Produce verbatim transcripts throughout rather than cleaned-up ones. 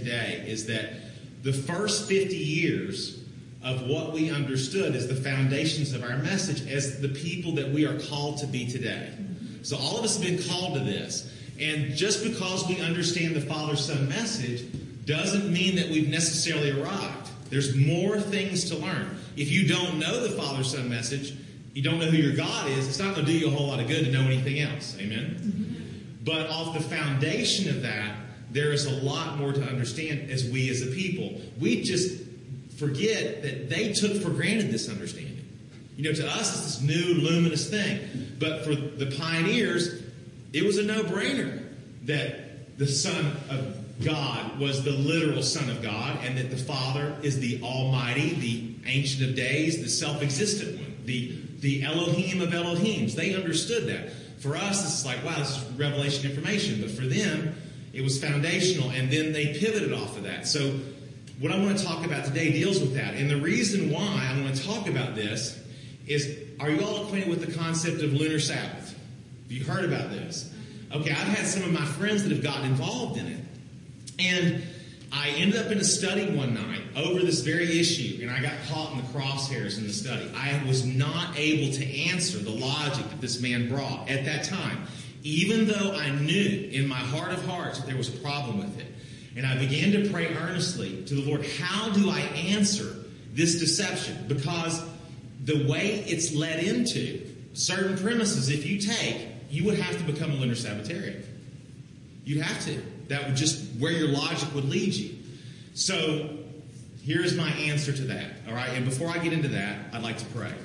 today is that the first fifty years of what we understood as the foundations of our message as the people that we are called to be today. So all of us have been called to this. And just because we understand the Father-Son message doesn't mean that we've necessarily arrived. There's more things to learn. If you don't know the Father-Son message, you don't know who your God is, it's not going to do you a whole lot of good to know anything else. Amen? Mm-hmm. But off the foundation of that, there is a lot more to understand as we as a people. We just forget that they took for granted this understanding. You know, to us, it's this new, luminous thing. But for the pioneers, it was a no-brainer that the Son of God was the literal Son of God, and that the Father is the Almighty, the Ancient of Days, the self-existent one, the, the Elohim of Elohims. They understood that. For us, this is like, wow, this is revelation information. But for them, it was foundational, and then they pivoted off of that. So what I want to talk about today deals with that. And the reason why I want to talk about this is, are you all acquainted with the concept of lunar Sabbath? Have you heard about this? Okay, I've had some of my friends that have gotten involved in it. And I ended up in a study one night over this very issue, and I got caught in the crosshairs in the study. I was not able to answer the logic that this man brought at that time, even though I knew in my heart of hearts that there was a problem with it. And I began to pray earnestly to the Lord, how do I answer this deception? Because the way it's led into certain premises, if you take, you would have to become a lunar Sabbatarian. You'd have to. That would just where your logic would lead you. So here's my answer to that. All right. And before I get into that, I'd like to pray.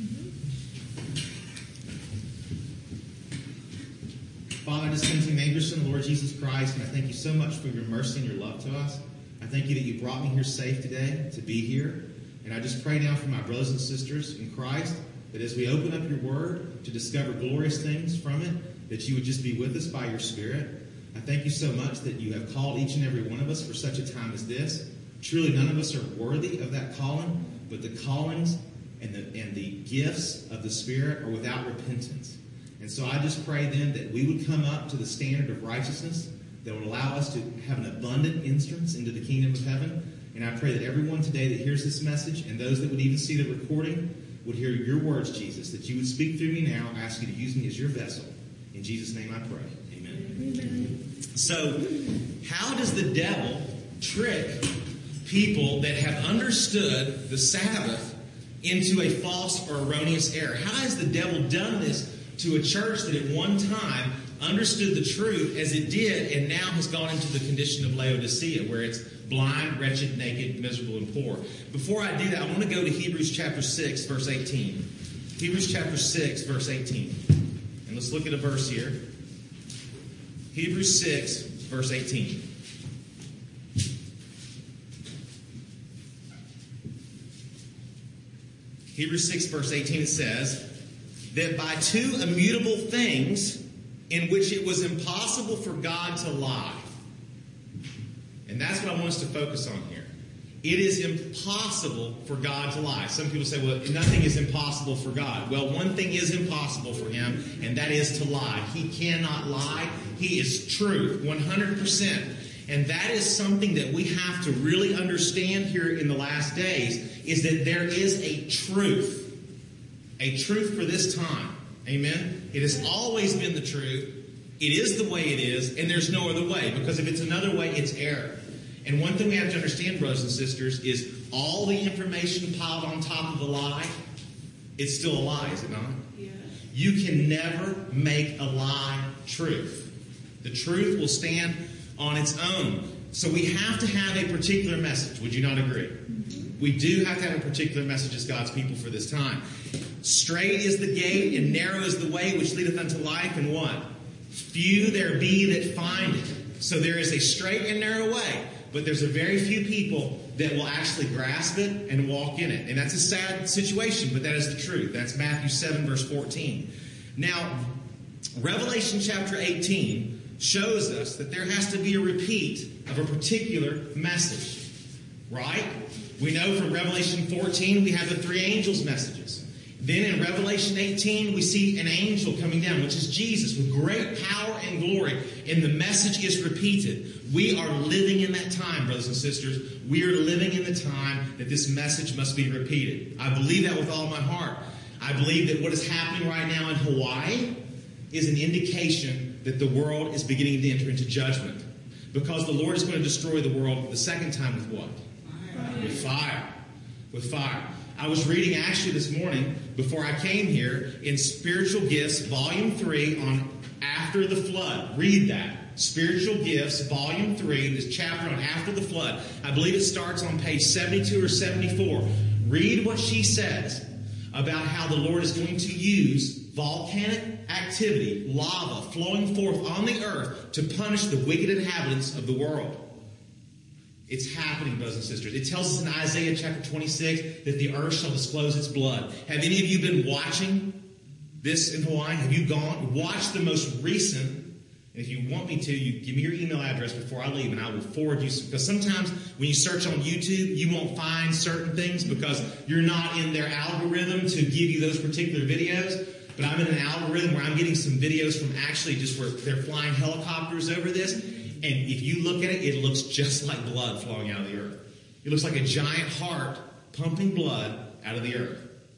Father, I just come to you in the name of your Son, Lord Jesus Christ, and I thank you so much for your mercy and your love to us. I thank you that you brought me here safe today to be here. And I just pray now for my brothers and sisters in Christ that as we open up your word to discover glorious things from it, that you would just be with us by your Spirit. I thank you so much that you have called each and every one of us for such a time as this. Truly, none of us are worthy of that calling, but the callings and the, and the gifts of the Spirit are without repentance. And so I just pray then that we would come up to the standard of righteousness that would allow us to have an abundant entrance into the kingdom of heaven. And I pray that everyone today that hears this message and those that would even see the recording would hear your words, Jesus, that you would speak through me now. I ask you to use me as your vessel. In Jesus' name I pray. Amen. Amen. So, how does the devil trick people that have understood the Sabbath into a false or erroneous error? How has the devil done this to a church that at one time understood the truth as it did and now has gone into the condition of Laodicea, where it's blind, wretched, naked, miserable, and poor? Before I do that, I want to go to Hebrews chapter six, verse eighteen. Hebrews chapter six, verse eighteen. And let's look at a verse here. Hebrews six, verse eighteen. Hebrews six, verse eighteen, it says, that by two immutable things in which it was impossible for God to lie. And that's what I want us to focus on here. It is impossible for God to lie. Some people say, well, nothing is impossible for God. Well, one thing is impossible for him, and that is to lie. He cannot lie. He is truth, one hundred percent. And that is something that we have to really understand here in the last days, is that there is a truth. A truth for this time. Amen? It has always been the truth. It is the way it is, and there's no other way. Because if it's another way, it's error. And one thing we have to understand, brothers and sisters, is all the information piled on top of the lie, it's still a lie, is it not? Yeah. You can never make a lie truth. The truth will stand on its own. So we have to have a particular message. Would you not agree? Mm-hmm. We do have to have a particular message as God's people for this time. Straight is the gate, and narrow is the way which leadeth unto life, and what? Few there be that find it. So there is a straight and narrow way, but there's a very few people that will actually grasp it and walk in it. And that's a sad situation, but that is the truth. That's Matthew seven, verse fourteen. Now, Revelation chapter eighteen shows us that there has to be a repeat of a particular message, right? We know from Revelation fourteen we have the three angels' messages. Then in Revelation eighteen, we see an angel coming down, which is Jesus, with great power and glory. And the message is repeated. We are living in that time, brothers and sisters. We are living in the time that this message must be repeated. I believe that with all my heart. I believe that what is happening right now in Hawaii is an indication that the world is beginning to enter into judgment. Because the Lord is going to destroy the world the second time with what? Fire. With fire. With fire. I was reading actually this morning, before I came here, in Spiritual Gifts, Volume three, on After the Flood. Read that. Spiritual Gifts, Volume three, this chapter on After the Flood. I believe it starts on page seventy-two or seventy-four. Read what she says about how the Lord is going to use volcanic activity, lava flowing forth on the earth to punish the wicked inhabitants of the world. It's happening, brothers and sisters. It tells us in Isaiah chapter twenty-six that the earth shall disclose its blood. Have any of you been watching this in Hawaii? Have you gone? Watch the most recent, and if you want me to, you give me your email address before I leave, and I will forward you. Because sometimes when you search on YouTube, you won't find certain things because you're not in their algorithm to give you those particular videos. But I'm in an algorithm where I'm getting some videos from actually just where they're flying helicopters over this. And if you look at it, it looks just like blood flowing out of the earth. It looks like a giant heart pumping blood out of the earth.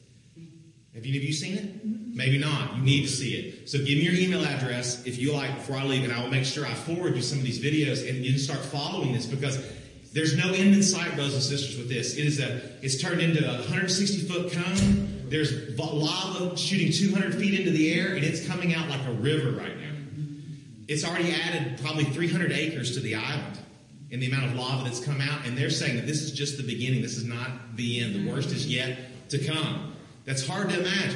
Have any of you seen it? Maybe not. You need to see it. So give me your email address if you like before I leave, and I will make sure I forward you some of these videos and you can start following this, because there's no end in sight, brothers and sisters, with this. It is a, it's turned into a one hundred sixty foot cone. There's lava shooting two hundred feet into the air, and it's coming out like a river right now. It's already added probably three hundred acres to the island in the amount of lava that's come out. And they're saying that this is just the beginning. This is not the end. The worst is yet to come. That's hard to imagine.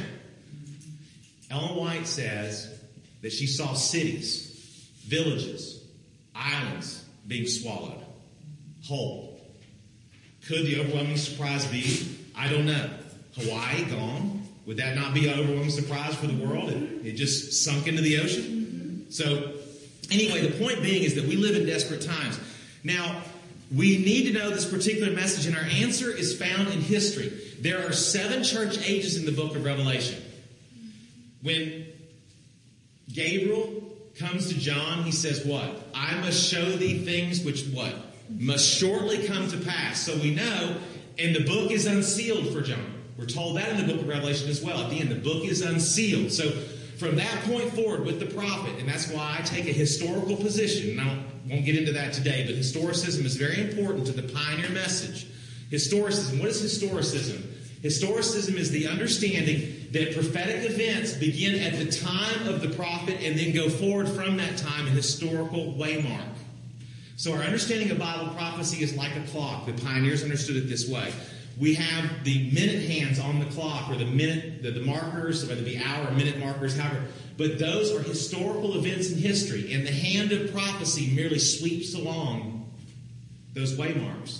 Ellen White says that she saw cities, villages, islands being swallowed whole. Could the overwhelming surprise be? I don't know. Hawaii gone? Would that not be an overwhelming surprise for the world? It, it just sunk into the ocean? So, anyway, the point being is that we live in desperate times. Now, we need to know this particular message, and our answer is found in history. There are seven church ages in the book of Revelation. When Gabriel comes to John, he says what? I must show thee things which what? Must shortly come to pass. So we know, and the book is unsealed for John. We're told that in the book of Revelation as well. At the end, the book is unsealed. So from that point forward with the prophet, and that's why I take a historical position, and I won't get into that today, but historicism is very important to the pioneer message. Historicism, what is historicism? Historicism is the understanding that prophetic events begin at the time of the prophet and then go forward from that time in historical waymark. So our understanding of Bible prophecy is like a clock. The pioneers understood it this way. We have the minute hands on the clock, or the minute, the, the markers, whether it be hour or minute markers, however. But those are historical events in history, and the hand of prophecy merely sweeps along those waymarks.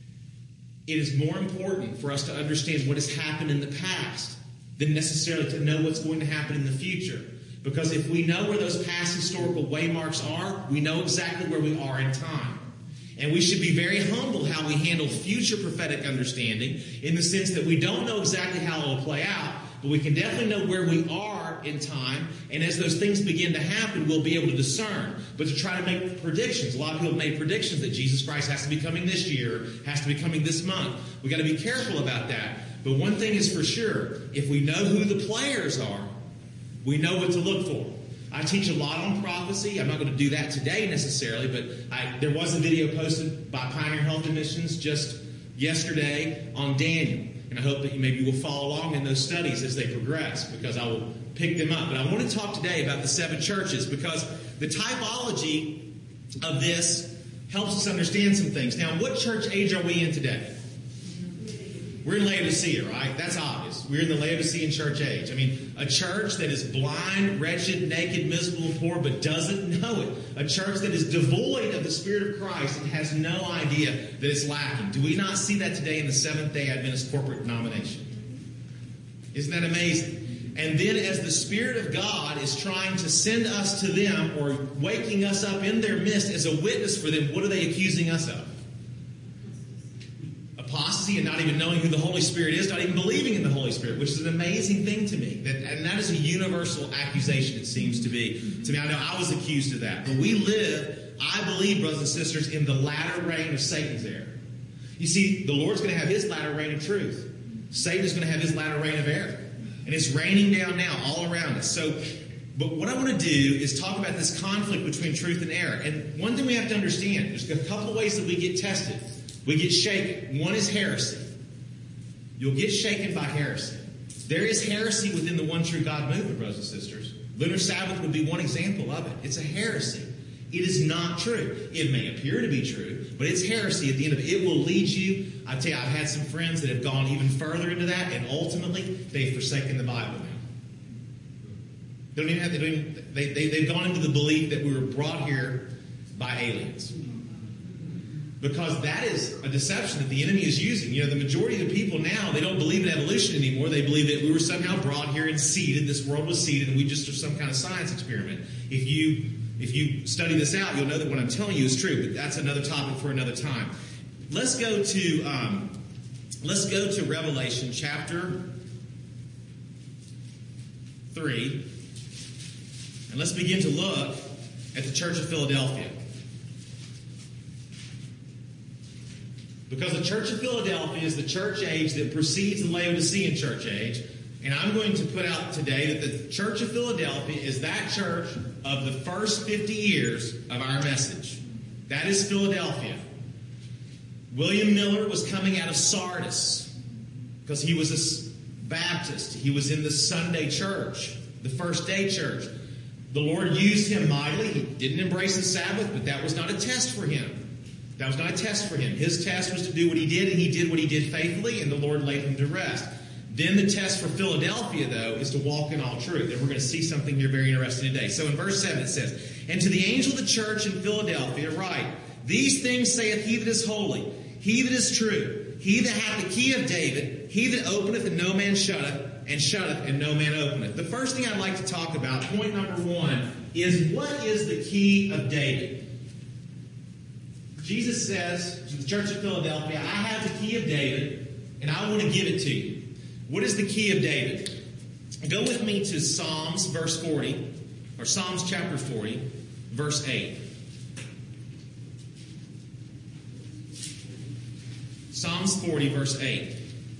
It is more important for us to understand what has happened in the past than necessarily to know what's going to happen in the future. Because if we know where those past historical waymarks are, we know exactly where we are in time. And we should be very humble how we handle future prophetic understanding, in the sense that we don't know exactly how it will play out, but we can definitely know where we are in time. And as those things begin to happen, we'll be able to discern. But to try to make predictions, a lot of people have made predictions that Jesus Christ has to be coming this year, has to be coming this month. We've got to be careful about that. But one thing is for sure, if we know who the players are, we know what to look for. I teach a lot on prophecy. I'm not going to do that today necessarily, but I, there was a video posted by Pioneer Health and Missions just yesterday on Daniel. And I hope that you maybe will follow along in those studies as they progress, because I will pick them up. But I want to talk today about the seven churches, because the typology of this helps us understand some things. Now, what church age are we in today? We're in Laodicea, right? That's obvious. We're in the Laodicean church age. I mean, a church that is blind, wretched, naked, miserable, and poor, but doesn't know it. A church that is devoid of the Spirit of Christ and has no idea that it's lacking. Do we not see that today in the Seventh-day Adventist corporate denomination? Isn't that amazing? And then as the Spirit of God is trying to send us to them, or waking us up in their midst as a witness for them, what are they accusing us of? Apostasy. apostasy and not even knowing who the Holy Spirit is, not even believing in the Holy Spirit, which is an amazing thing to me. That, and that is a universal accusation, it seems to be. To me, I know I was accused of that. But we live, I believe, brothers and sisters, in the latter reign of Satan's error. You see, the Lord's going to have his latter reign of truth. Satan is going to have his latter reign of error. And it's raining down now all around us. So, but what I want to do is talk about this conflict between truth and error. And one thing we have to understand, there's a couple of ways that we get tested. We get shaken. One is heresy. You'll get shaken by heresy. There is heresy within the one true God movement, brothers and sisters. Lunar Sabbath would be one example of it. It's a heresy. It is not true. It may appear to be true, but it's heresy at the end of it. It will lead you. I tell you, I've had some friends that have gone even further into that, and ultimately, they've forsaken the Bible now. They don't even have, they don't even, they, they, they've gone into the belief that we were brought here by aliens. Because that is a deception that the enemy is using. You know, the majority of the people now, they don't believe in evolution anymore. They believe that we were somehow brought here and seeded. This world was seeded, and we just are some kind of science experiment. If you if you study this out, you'll know that what I'm telling you is true. But that's another topic for another time. Let's go to um, let's go to Revelation chapter three, and let's begin to look at the Church of Philadelphia. Because the Church of Philadelphia is the church age that precedes the Laodicean church age. And I'm going to put out today that the Church of Philadelphia is that church of the first fifty years of our message. That is Philadelphia. William Miller was coming out of Sardis because he was a Baptist. He was in the Sunday church, the first day church. The Lord used him mightily. He didn't embrace the Sabbath, but that was not a test for him. That was not a test for him. His test was to do what he did, and he did what he did faithfully, and the Lord laid him to rest. Then the test for Philadelphia, though, is to walk in all truth. And we're going to see something here very interesting today. So in verse seven it says, "And to the angel of the church in Philadelphia write, These things saith he that is holy, he that is true, he that hath the key of David, he that openeth and no man shutteth, and shutteth and no man openeth." The first thing I'd like to talk about, point number one, is what is the key of David? Jesus says to the church of Philadelphia, I have the key of David, and I want to give it to you. What is the key of David? Go with me to Psalms verse forty, or Psalms chapter forty, verse eight. Psalms forty, verse eight.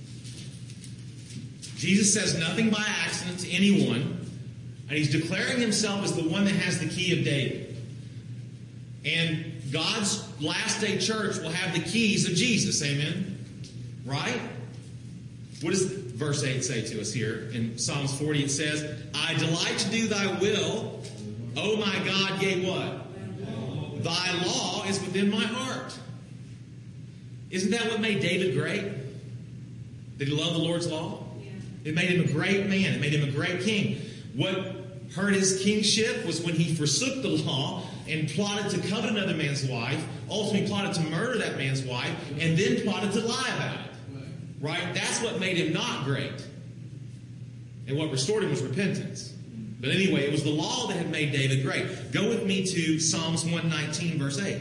Jesus says nothing by accident to anyone, and he's declaring himself as the one that has the key of David. And God's last day church will have the keys of Jesus. Amen? Right? What does verse eight say to us here? In Psalms forty it says, I delight to do thy will. Oh my God, yea what? Thy law is within my heart. Isn't that what made David great? Did he love the Lord's law? It made him a great man. It made him a great king. What hurt his kingship was when he forsook the law and plotted to covet another man's wife, ultimately plotted to murder that man's wife, and then plotted to lie about it. Right? That's what made him not great. And what restored him was repentance. But anyway, it was the law that had made David great. Go with me to Psalms one nineteen, verse eight.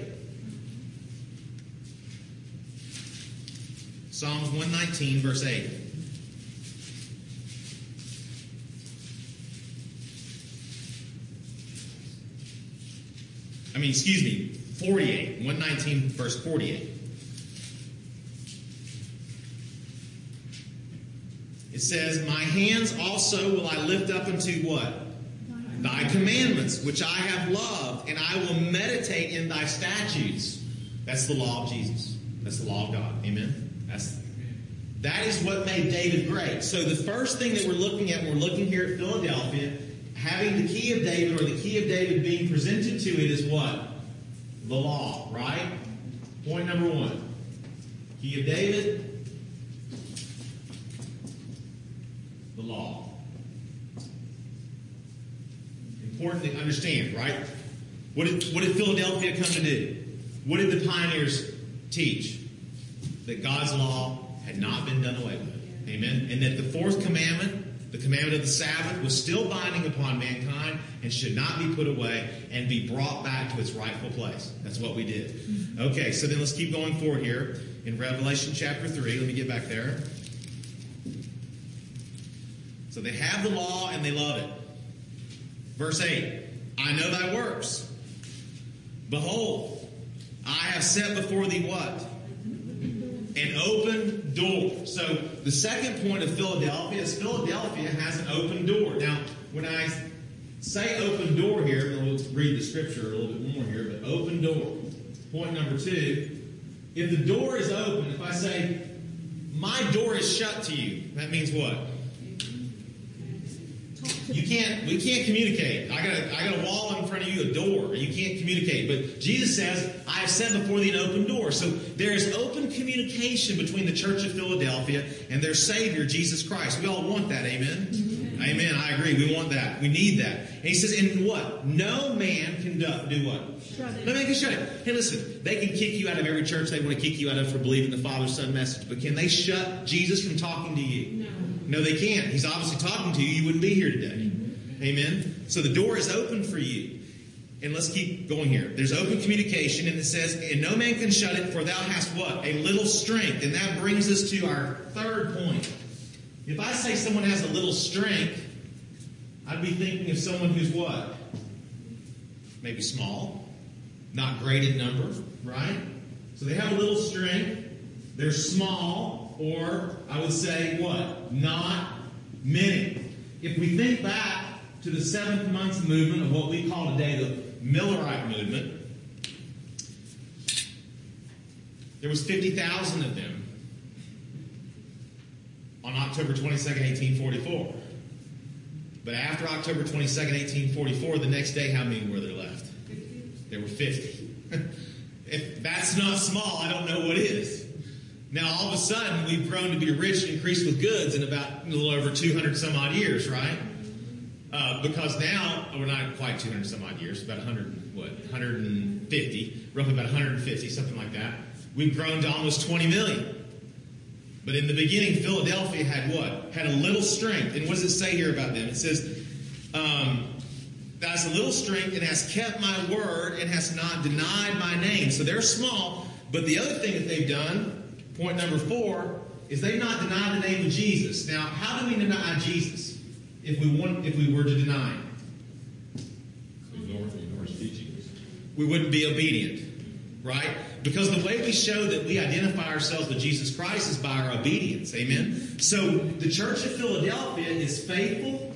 Psalms one nineteen, verse eight. I mean, excuse me, forty-eight. one nineteen, verse forty-eight. It says, My hands also will I lift up unto what? Thy commandments, which I have loved, and I will meditate in thy statutes. That's the law of Jesus. That's the law of God. Amen? That's, that is what made David great. So the first thing that we're looking at, when we're looking here at Philadelphia, having the key of David, or the key of David being presented to it, is what? The law, right? Point number one. Key of David, the law. Important to understand, right? What did, what did Philadelphia come to do? What did the pioneers teach? That God's law had not been done away with. Amen? And that the fourth commandment, the commandment of the Sabbath, was still binding upon mankind and should not be put away and be brought back to its rightful place. That's what we did. Okay, so then let's keep going forward here. in Revelation chapter three. Let me get back there. So they have the law and they love it. Verse eight, I know thy works. Behold, I have set before thee what? An open door. So the second point of Philadelphia is Philadelphia has an open door. Now, when I say open door here, and we'll read the scripture a little bit more here, but open door. Point number two, if the door is open, if I say, my door is shut to you, that means what? You can't, we can't communicate. I got a, I got a wall in front of you, a door. You can't communicate. But Jesus says, I have set before thee an open door. So there is open communication between the Church of Philadelphia and their Savior, Jesus Christ. We all want that, amen? Mm-hmm. Amen, I agree. We want that. We need that. And he says, and what? No man can do, do what? Shut it. No man can shut it. Hey, listen, they can kick you out of every church they want to kick you out of for believing the Father, Son message. But can they shut Jesus from talking to you? No. No, they can't. He's obviously talking to you. You wouldn't be here today. Amen? So the door is open for you. And let's keep going here. There's open communication, and it says, and no man can shut it, for thou hast what? A little strength. And that brings us to our third point. If I say someone has a little strength, I'd be thinking of someone who's what? Maybe small. Not great in number, right? So they have a little strength. They're small, or I would say what? Not many. If we think back to the seventh month movement of what we call today the Millerite movement, there was fifty thousand of them on October twenty-second, eighteen forty-four. But after October twenty-second, eighteen forty-four, the next day, how many were there left? There were fifty. If that's not small, I don't know what is. Now, all of a sudden, we've grown to be rich and increased with goods in about a little over two hundred some odd years, right? Uh, because now, we're not quite two hundred some odd years, about one hundred, what, one hundred fifty, roughly about one hundred fifty, something like that. We've grown to almost twenty million. But in the beginning, Philadelphia had what? Had a little strength. And what does it say here about them? It says, um, that has a little strength and has kept my word and has not denied my name. So they're small. But the other thing that they've done, point number four, is they've not denied the name of Jesus. Now, how do we deny Jesus if we want, if we were to deny him? We wouldn't be obedient, right? Because the way we show that we identify ourselves with Jesus Christ is by our obedience. Amen? So the Church of Philadelphia is faithful.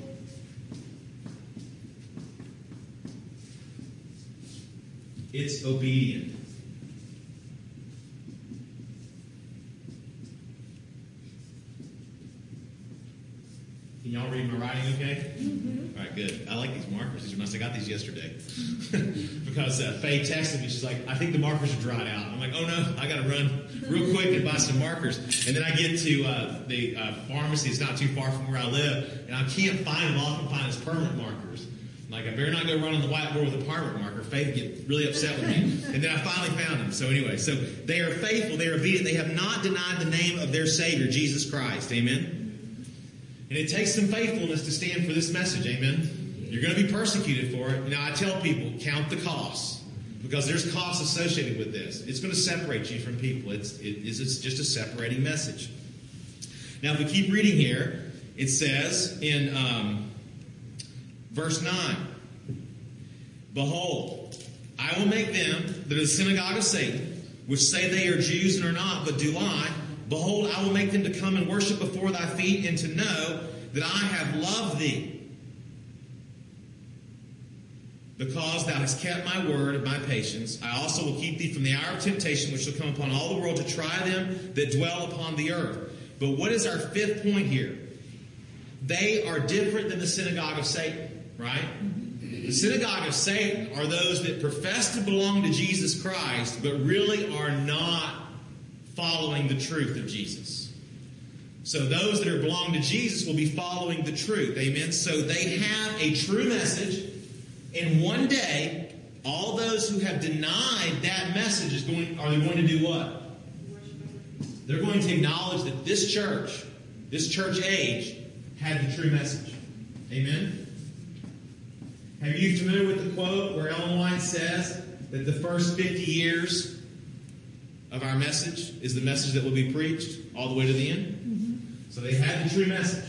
It's obedient. Can y'all read my writing okay? Mm-hmm. All right, good. I like these markers. These are nice. I got these yesterday. Because uh, Faye texted me. She's like, I think the markers are dried out. I'm like, oh no, I got to run real quick and buy some markers. And then I get to uh, the uh, pharmacy. It's not too far from where I live. And I can't find them. All I can find is permanent markers. I'm like, I better not go run on the whiteboard with a permanent marker. Faye would get really upset with me. And then I finally found them. So anyway, so they are faithful. They are obedient. They have not denied the name of their Savior, Jesus Christ. Amen? And it takes some faithfulness to stand for this message, amen? You're going to be persecuted for it. Now, I tell people, count the costs, because there's costs associated with this. It's going to separate you from people. It's, it, it's just a separating message. Now, if we keep reading here, it says in um, verse nine, Behold, I will make them that are the synagogue of Satan, which say they are Jews and are not, but do lie. Behold, I will make them to come and worship before thy feet, and to know that I have loved thee, because thou hast kept my word of my patience. I also will keep thee from the hour of temptation, which shall come upon all the world to try them that dwell upon the earth. But what is our fifth point here? They are different than the synagogue of Satan, right? The synagogue of Satan are those that profess to belong to Jesus Christ, but really are not following the truth of Jesus. So those that are belong to Jesus will be following the truth. Amen? So they have a true message, and one day, all those who have denied that message is going, are they going to do what? They're going to acknowledge that this church, this church age, had the true message. Amen? Are you familiar with the quote where Ellen White says that the first fifty years of our message is the message that will be preached all the way to the end. Mm-hmm. So they had the true message.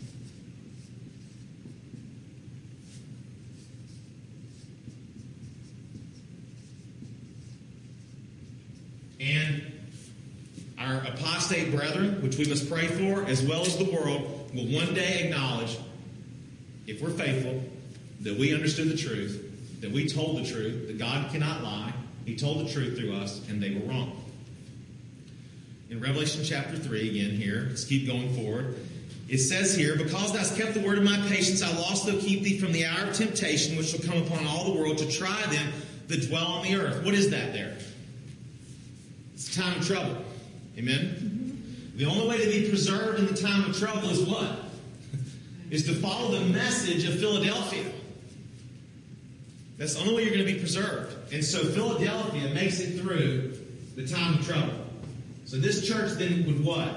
And our apostate brethren, which we must pray for, as well as the world, will one day acknowledge, if we're faithful, that we understood the truth, that we told the truth, that God cannot lie. He told the truth through us, and they were wrong. In Revelation chapter three, again here, let's keep going forward. It says here, because thou hast kept the word of my patience, I will also keep thee from the hour of temptation, which shall come upon all the world to try them that dwell on the earth. What is that there? It's a time of trouble. Amen? Mm-hmm. The only way to be preserved in the time of trouble is what? Is to follow the message of Philadelphia. That's the only way you're going to be preserved. And so Philadelphia makes it through the time of trouble. So this church then would what?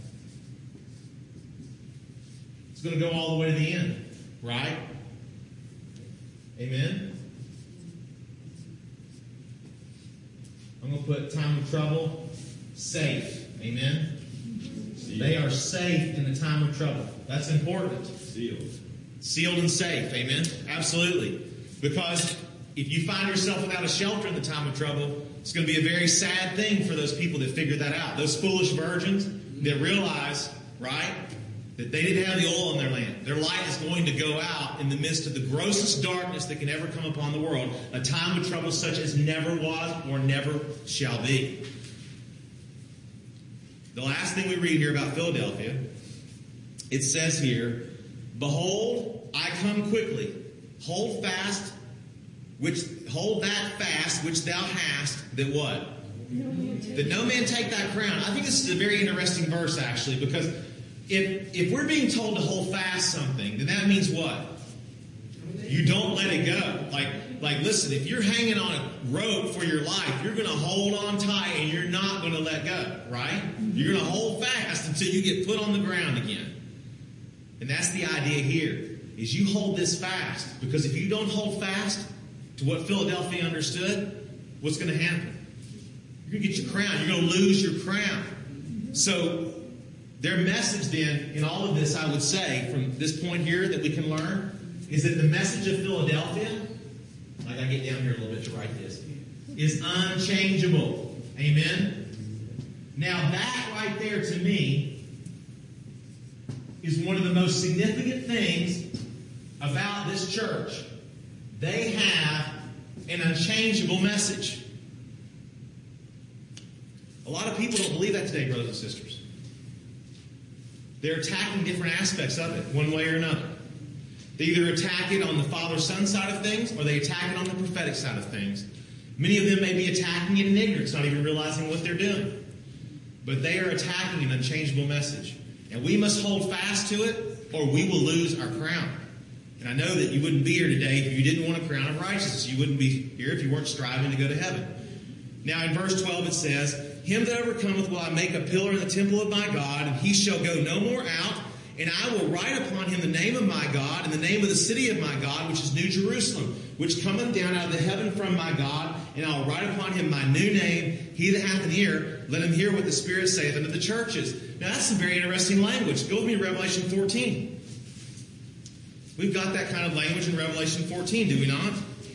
It's going to go all the way to the end. Right? Amen? I'm going to put time of trouble, safe. Amen? They are safe in the time of trouble. That's important. Sealed. Sealed and safe. Amen? Absolutely. Because if you find yourself without a shelter in the time of trouble, it's going to be a very sad thing for those people that figure that out. Those foolish virgins that realize, right, that they didn't have the oil in their lamp. Their light is going to go out in the midst of the grossest darkness that can ever come upon the world. A time of trouble such as never was or never shall be. The last thing we read here about Philadelphia, it says here, behold, I come quickly. Hold fast, which hold that fast which thou hast, that what? That no man take thy crown. I think this is a very interesting verse, actually, because if if we're being told to hold fast something, then that means what? You don't let it go. Like, like listen, if you're hanging on a rope for your life, you're going to hold on tight and you're not going to let go, right? You're going to hold fast until you get put on the ground again. And that's the idea here. Is you hold this fast. Because if you don't hold fast to what Philadelphia understood, what's going to happen? You're going to get your crown. You're going to lose your crown. So their message then in all of this, I would say, from this point here that we can learn, is that the message of Philadelphia, like I get down here a little bit to write this, is unchangeable. Amen? Now that right there to me is one of the most significant things about this church. They have an unchangeable message. A lot of people don't believe that today, brothers and sisters. They're attacking different aspects of it, one way or another. They either attack it on the Father-Son side of things, or they attack it on the prophetic side of things. Many of them may be attacking it in ignorance, not even realizing what they're doing. But they are attacking an unchangeable message. And we must hold fast to it, or we will lose our crown. And I know that you wouldn't be here today if you didn't want a crown of righteousness. You wouldn't be here if you weren't striving to go to heaven. Now in verse twelve it says, him that overcometh will I make a pillar in the temple of my God, and he shall go no more out. And I will write upon him the name of my God, and the name of the city of my God, which is New Jerusalem, which cometh down out of the heaven from my God. And I will write upon him my new name. He that hath an ear, let him hear what the Spirit saith unto the churches. Now that's some very interesting language. Go with me to Revelation fourteen. We've got that kind of language in Revelation fourteen, do we not?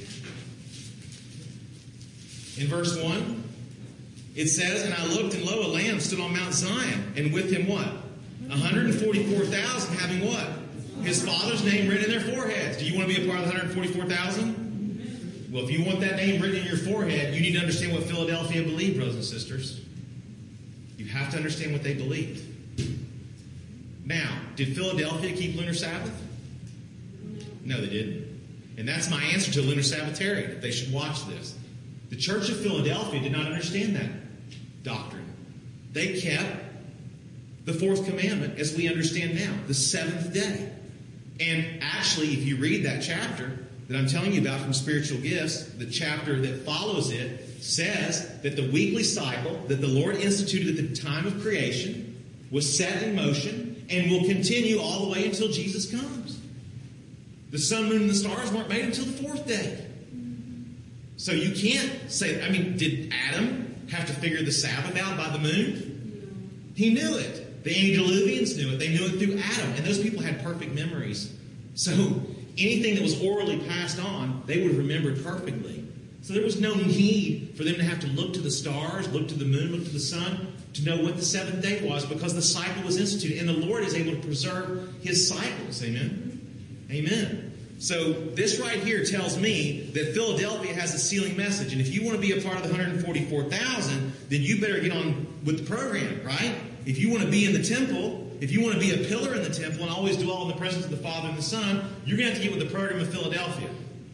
In verse one, it says, and I looked, and lo, a lamb stood on Mount Zion, and with him what? one hundred forty-four thousand having what? His Father's name written in their foreheads. Do you want to be a part of the one hundred forty-four thousand? Well, if you want that name written in your forehead, you need to understand what Philadelphia believed, brothers and sisters. You have to understand what they believed. Now, did Philadelphia keep lunar Sabbath? No, they didn't. And that's my answer to a lunar Sabbatarian, if they should watch this. The Church of Philadelphia did not understand that doctrine. They kept the fourth commandment as we understand now, the seventh day. And actually, if you read that chapter that I'm telling you about from Spiritual Gifts, the chapter that follows it says that the weekly cycle that the Lord instituted at the time of creation was set in motion and will continue all the way until Jesus comes. The sun, moon, and the stars weren't made until the fourth day. So you can't say, I mean, did Adam have to figure the Sabbath out by the moon? He knew it. The antediluvians knew it. They knew it through Adam. And those people had perfect memories. So anything that was orally passed on, they would have remembered perfectly. So there was no need for them to have to look to the stars, look to the moon, look to the sun, to know what the seventh day was, because the cycle was instituted. And the Lord is able to preserve his cycles. Amen? Amen. So this right here tells me that Philadelphia has a sealing message. And if you want to be a part of the one hundred forty-four thousand, then you better get on with the program, right? If you want to be in the temple, if you want to be a pillar in the temple and always dwell in the presence of the Father and the Son, you're going to have to get with the program of Philadelphia.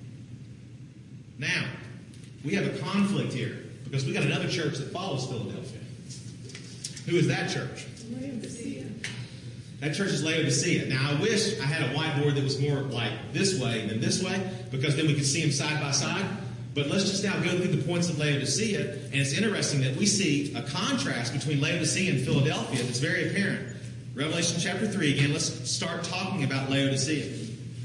Now, we have a conflict here because we got another church that follows Philadelphia. Who is that church? Laodicea. That church is Laodicea. Now, I wish I had a whiteboard that was more like this way than this way, because then we could see them side by side. But let's just now go through the points of Laodicea. And it's interesting that we see a contrast between Laodicea and Philadelphia that's very apparent. Revelation chapter three, again, let's start talking about Laodicea.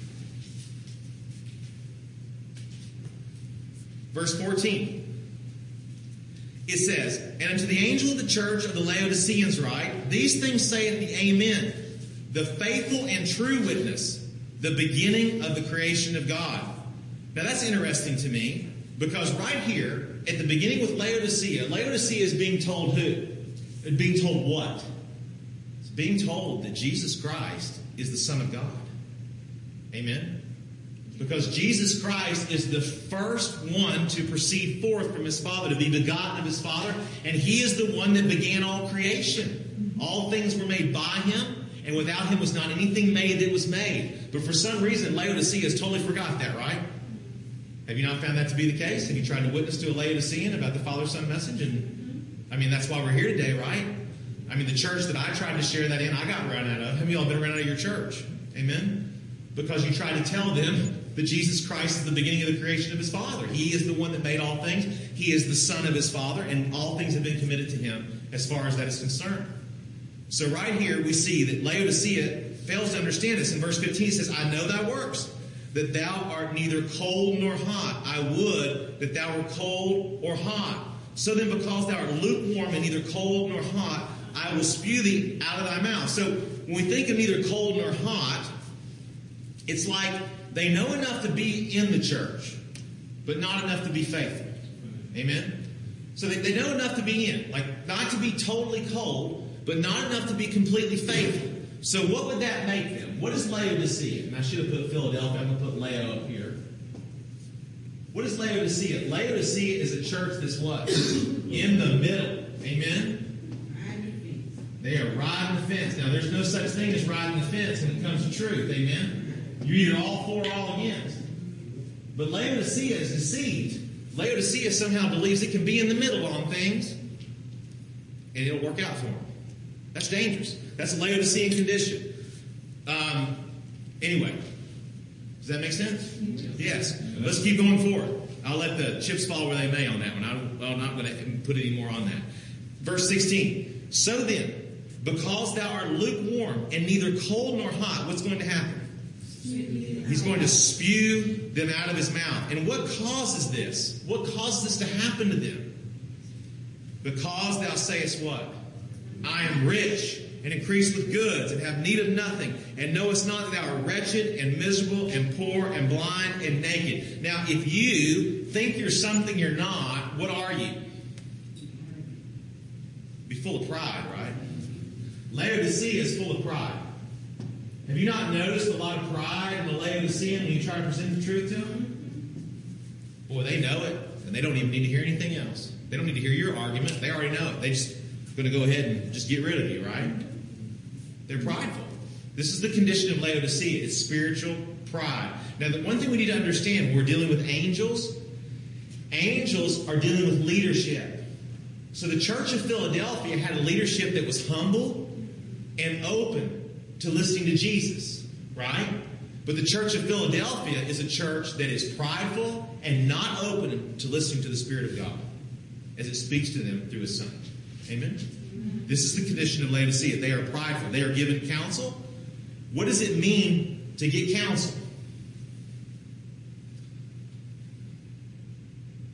Verse fourteen. It says, "And unto the angel of the church of the Laodiceans write, These things saith the Amen, the faithful and true witness, the beginning of the creation of God." Now that's interesting to me, because right here, at the beginning with Laodicea, Laodicea is being told who? Being told what? It's being told that Jesus Christ is the Son of God. Amen? Because Jesus Christ is the first one to proceed forth from his Father, to be begotten of his Father, and he is the one that began all creation. All things were made by him, and without him was not anything made that was made. But for some reason, Laodicea has totally forgot that, right? Have you not found that to be the case? Have you tried to witness to a Laodicean about the Father-Son message? And I mean, that's why we're here today, right? I mean, the church that I tried to share that in, I got run out of. Have you all been run out of your church? Amen? Because you tried to tell them that Jesus Christ is the beginning of the creation of his Father. He is the one that made all things. He is the Son of his Father, and all things have been committed to him as far as that is concerned. So right here we see that Laodicea fails to understand this. In verse fifteen it says, "I know thy works, that thou art neither cold nor hot. I would that thou were cold or hot. So then, because thou art lukewarm and neither cold nor hot, I will spew thee out of thy mouth." So when we think of neither cold nor hot, it's like they know enough to be in the church, but not enough to be faithful. Amen? So they, they know enough to be in. Like, not to be totally cold, but not enough to be completely faithful. So what would that make them? What is Laodicea? And I should have put Philadelphia. I'm going to put Lao up here. What is Laodicea? Laodicea is a church that's what? In the middle. Amen? They are riding the fence. Now, there's no such thing as riding the fence when it comes to truth. Amen? You're either all for or all against. But Laodicea is deceived. Laodicea somehow believes it can be in the middle on things, and it'll work out for them. That's dangerous. That's a Laodicean condition. Um, anyway, does that make sense? Yes. Let's keep going forward. I'll let the chips fall where they may on that one. I'm not going to put any more on that. Verse sixteen. "So then, because thou art lukewarm and neither cold nor hot," what's going to happen? He's going to spew them out of his mouth. And what causes this? What causes this to happen to them? "Because thou sayest what? I am rich and increased with goods and have need of nothing, and knowest not that thou art wretched and miserable and poor and blind and naked." Now, if you think you're something you're not, what are you? Be full of pride, right? Laodicea is full of pride. Have you not noticed a lot of pride in the Laodicean when you try to present the truth to them? Boy, they know it, and they don't even need to hear anything else. They don't need to hear your argument. They already know it. They're just going to go ahead and just get rid of you, right? They're prideful. This is the condition of Laodicea. It's spiritual pride. Now, the one thing we need to understand, when we're dealing with angels, angels are dealing with leadership. So the church of Philadelphia had a leadership that was humble and open to listening to Jesus, right? But the church of Philadelphia is a church that is prideful and not open to listening to the Spirit of God as it speaks to them through his Son. Amen? This is the condition of Laodicea. They are prideful. They are given counsel. What does it mean to get counsel?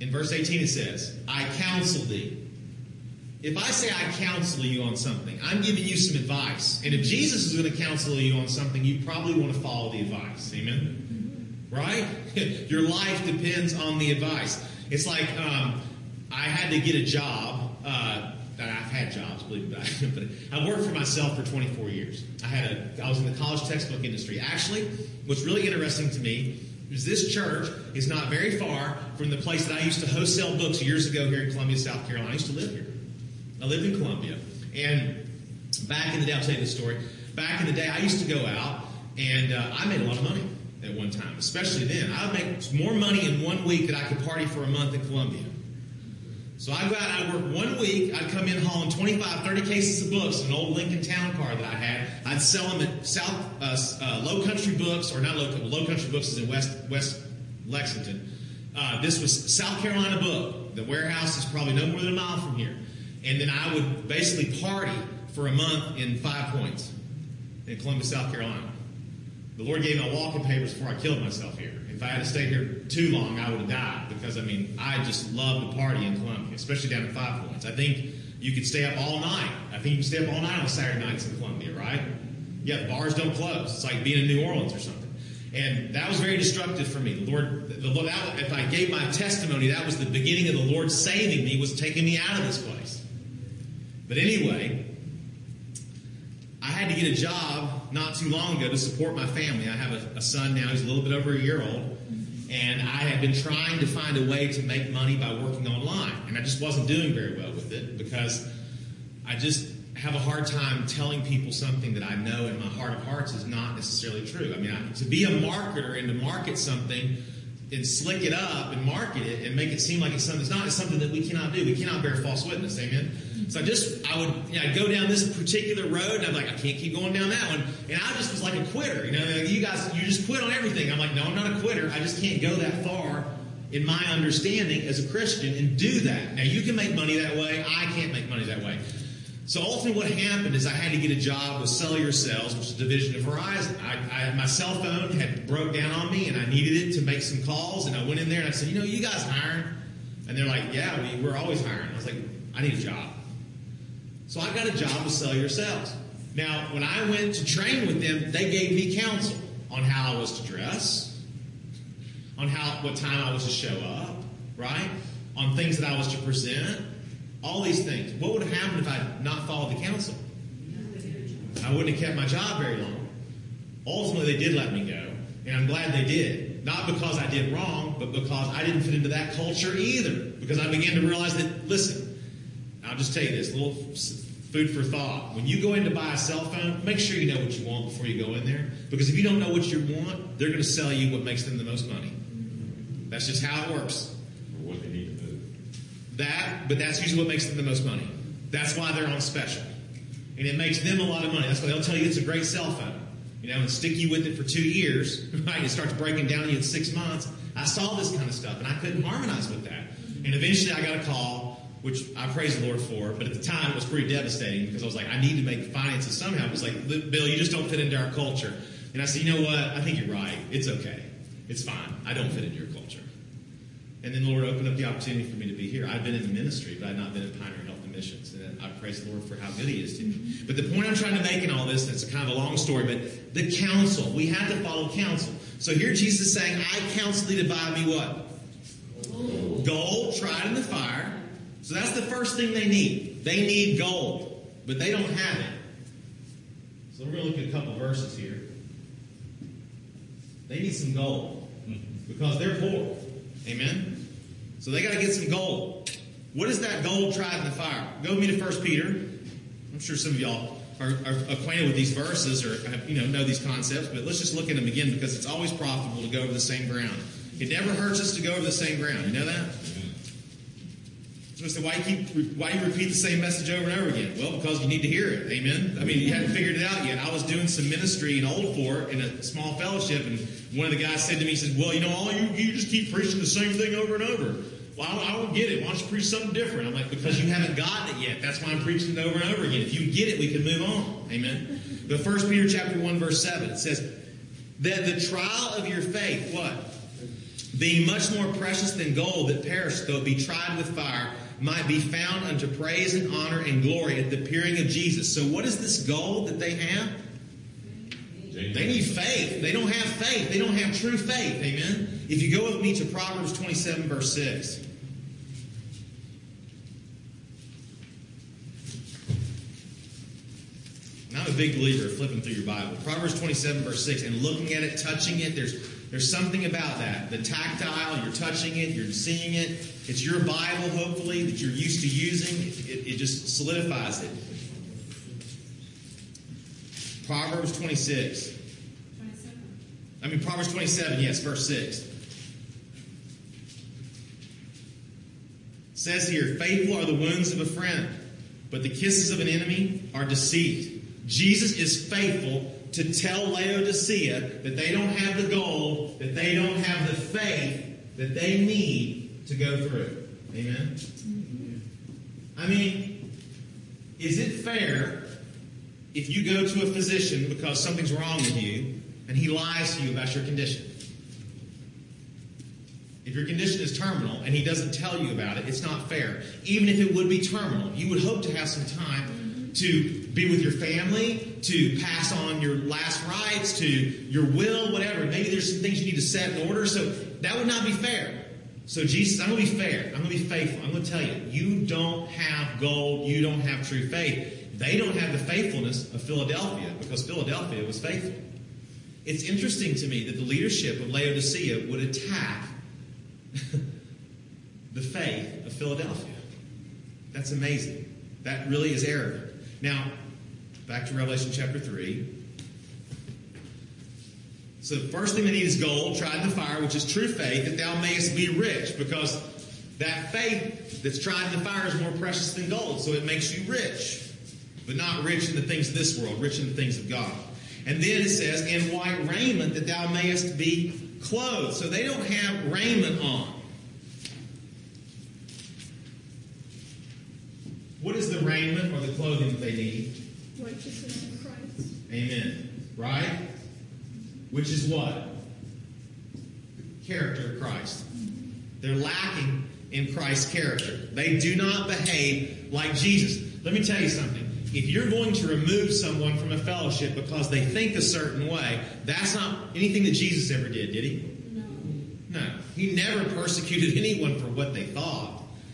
In verse eighteen it says, I counsel thee. If I say I counsel you on something, I'm giving you some advice. And if Jesus is going to counsel you on something, you probably want to follow the advice. Amen? Right? Your life depends on the advice. It's like um, I had to get a job. Uh, I've had jobs, believe it or not. But I worked for myself for twenty-four years. I had a, I was in the college textbook industry. Actually, what's really interesting to me is this church is not very far from the place that I used to wholesale books years ago here in Columbia, South Carolina. I used to live here. I lived in Columbia. And back in the day, I'll tell you this story. Back in the day, I used to go out, and uh, I made a lot of money at one time, especially then. I would make more money in one week than I could party for a month in Columbia. So I'd go out, I'd work one week, I'd come in hauling twenty-five, thirty cases of books in an old Lincoln Town Car that I had. I'd sell them at South uh, uh, Low Country Books, or not Low, Low Country Books is in West, West Lexington. Uh, this was South Carolina Book. The warehouse is probably no more than a mile from here. And then I would basically party for a month in Five Points in Columbia, South Carolina. The Lord gave me my walking papers before I killed myself here. If I had to stay here too long, I would have died because, I mean, I just love to party in Columbia, especially down at Five Points. I think you could stay up all night. I think you can stay up all night on Saturday nights in Columbia, right? Yeah, the bars don't close. It's like being in New Orleans or something. And that was very destructive for me. The Lord, the Lord, that, if I gave my testimony, that was the beginning of the Lord saving me, was taking me out of this place. But anyway, I had to get a job not too long ago to support my family. I have a, a son now. He's a little bit over a year old. And I had been trying to find a way to make money by working online. And I just wasn't doing very well with it because I just have a hard time telling people something that I know in my heart of hearts is not necessarily true. I mean, I, to be a marketer and to market something and slick it up and market it and make it seem like it's something that's not, it's something that we cannot do. We cannot bear false witness. Amen? So I just, I would, you know, I'd go down this particular road, and I'm like, I can't keep going down that one. And I just was like a quitter. You know, like, you guys, you just quit on everything. I'm like, no, I'm not a quitter. I just can't go that far in my understanding as a Christian and do that. Now, you can make money that way. I can't make money that way. So ultimately what happened is I had to get a job with Cellular Sales, which is a division of Verizon. I, I, my cell phone had broke down on me, and I needed it to make some calls. And I went in there, and I said, you know, you guys hiring? And they're like, yeah, we, we're always hiring. I was like, I need a job. So I got a job with Cellular Sales. Now, when I went to train with them, they gave me counsel on how I was to dress, on how what time I was to show up, right? On things that I was to present, all these things. What would have happened if I had not followed the counsel? I wouldn't have kept my job very long. Ultimately, they did let me go, and I'm glad they did. Not because I did wrong, but because I didn't fit into that culture either. Because I began to realize that, listen, I'll just tell you this, a little food for thought. When you go in to buy a cell phone, make sure you know what you want before you go in there. Because if you don't know what you want, they're going to sell you what makes them the most money. That's just how it works. Or what they need to do. That, but that's usually what makes them the most money. That's why they're on special. And it makes them a lot of money. That's why they'll tell you it's a great cell phone. You know, and stick you with it for two years, right? It starts breaking down you in six months. I saw this kind of stuff, and I couldn't harmonize with that. And eventually I got a call, which I praise the Lord for, but at the time it was pretty devastating because I was like, I need to make finances somehow. It was like, Bill, you just don't fit into our culture. And I said, you know what? I think you're right. It's okay. It's fine. I don't fit into your culture. And then the Lord opened up the opportunity for me to be here. I've been in the ministry, but I've not been in Pioneer Health and Missions. And I praise the Lord for how good He is to me. But the point I'm trying to make in all this, and it's a kind of a long story, but the counsel. We have to follow counsel. So here Jesus is saying, I counsel thee to buy me what? Gold. Gold tried in the fire. So that's the first thing they need. They need gold, but they don't have it. So we're going to look at a couple verses here. They need some gold because they're poor. Amen? So they got to get some gold. What is that gold tried in the fire? Go with me to First Peter. I'm sure some of y'all are, are acquainted with these verses or have, you know know these concepts, but let's just look at them again because it's always profitable to go over the same ground. It never hurts us to go over the same ground. You know that? So I said, why you keep why you repeat the same message over and over again? Well, because you need to hear it. Amen. I mean, you hadn't figured it out yet. I was doing some ministry in Old Fort in a small fellowship, and one of the guys said to me, he said, well, you know, all you you just keep preaching the same thing over and over. Well, I don't, I don't get it. Why don't you preach something different? I'm like, because you haven't gotten it yet. That's why I'm preaching it over and over again. If you get it, we can move on. Amen. But First Peter chapter one, verse seven, it says that the trial of your faith, what? being much more precious than gold that perisheth, though it be tried with fire, might be found unto praise and honor and glory at the appearing of Jesus. So what is this gold that they have? They need faith. They don't have faith. They don't have true faith. Amen? If you go with me to Proverbs twenty-seven, verse six. And I'm a big believer of flipping through your Bible. Proverbs twenty-seven, verse six, and looking at it, touching it, there's there's something about that. The tactile, you're touching it, you're seeing it. It's your Bible, hopefully, that you're used to using. It, it just solidifies it. Proverbs twenty-six. twenty-seven. I mean, Proverbs twenty-seven, yes, verse six. It says here, faithful are the wounds of a friend, but the kisses of an enemy are deceit. Jesus is faithful to tell Laodicea that they don't have the gold, that they don't have the faith that they need to go through. Amen? Mm-hmm. I mean, is it fair if you go to a physician because something's wrong with you and he lies to you about your condition? If your condition is terminal and he doesn't tell you about it, it's not fair. Even if it would be terminal, you would hope to have some time to be with your family, to pass on your last rites, to your will, whatever. Maybe there's some things you need to set in order. So that would not be fair. So Jesus, I'm going to be fair. I'm going to be faithful. I'm going to tell you, you don't have gold. You don't have true faith. They don't have the faithfulness of Philadelphia because Philadelphia was faithful. It's interesting to me that the leadership of Laodicea would attack the faith of Philadelphia. That's amazing. That really is arrogant. Now, back to Revelation chapter three. So the first thing they need is gold, tried in the fire, which is true faith, that thou mayest be rich, because that faith that's tried in the fire is more precious than gold, so it makes you rich, but not rich in the things of this world, rich in the things of God. And then it says, and white raiment, that thou mayest be clothed. So they don't have raiment on. What is the raiment or the clothing that they need? Righteousness in Christ. Amen. Right? Which is what? The character of Christ. They're lacking in Christ's character. They do not behave like Jesus. Let me tell you something. If you're going to remove someone from a fellowship because they think a certain way, that's not anything that Jesus ever did, did he? No. No. He never persecuted anyone for what they thought.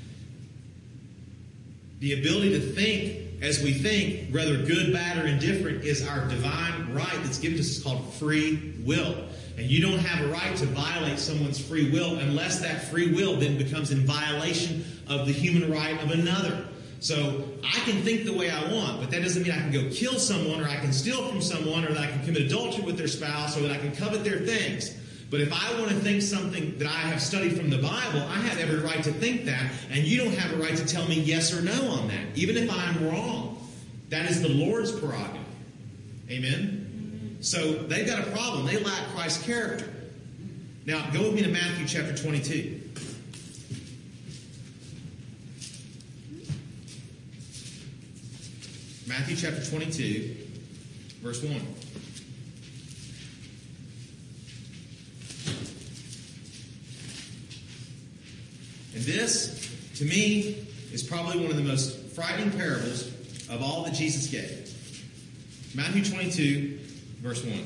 The ability to think as we think, whether good, bad, or indifferent, is our divine right that's given to us. It's called free will. And you don't have a right to violate someone's free will unless that free will then becomes in violation of the human right of another. So I can think the way I want, but that doesn't mean I can go kill someone, or I can steal from someone, or that I can commit adultery with their spouse, or that I can covet their things. But if I want to think something that I have studied from the Bible, I have every right to think that, and you don't have a right to tell me yes or no on that, even if I'm wrong. That is the Lord's prerogative. Amen? So they've got a problem. They lack Christ's character. Now, go with me to Matthew chapter twenty-two. Matthew chapter twenty-two, verse one. And this, to me, is probably one of the most frightening parables of all that Jesus gave. Matthew twenty-two, verse one.